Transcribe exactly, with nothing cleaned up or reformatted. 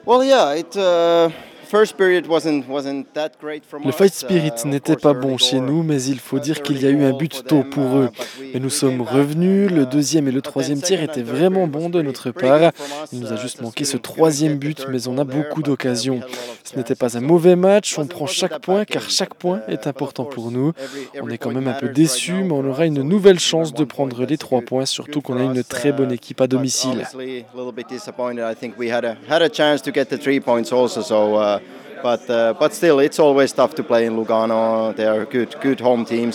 Well, yeah, it uh, first period wasn't wasn't that great from Le us. fight spirit Uh, of n'était course, pas early bon chez goal, nous, mais il faut uh, dire qu'il early y a eu un goal but for tôt them, pour eux. uh, but we Mais nous we sommes came back revenus, and le uh, deuxième et le but then troisième tir second étaient and third vraiment period was bons de pretty notre pretty part. good from us. Il nous a Uh, juste just manqué ce couldn't couldn't troisième get the but, third mais on a goal there, beaucoup but uh, we d'occasions. had a lot of Ce n'était chances. pas un So mauvais match, on wasn't prend wasn't chaque that point bad car game, chaque but point uh, est but of important course pour nous. every On every est quand point même un peu matters right déçus, now mais on for aura us. une So nouvelle even chance de one point prendre les that's trois good points, good surtout qu'on for a une us. très bonne Uh, équipe à but domicile. obviously a little bit disappointed. I think we had a had a chance to get the three points also. So. Uh, But uh, but still, it's always tough to play in Lugano. They are a good good home team.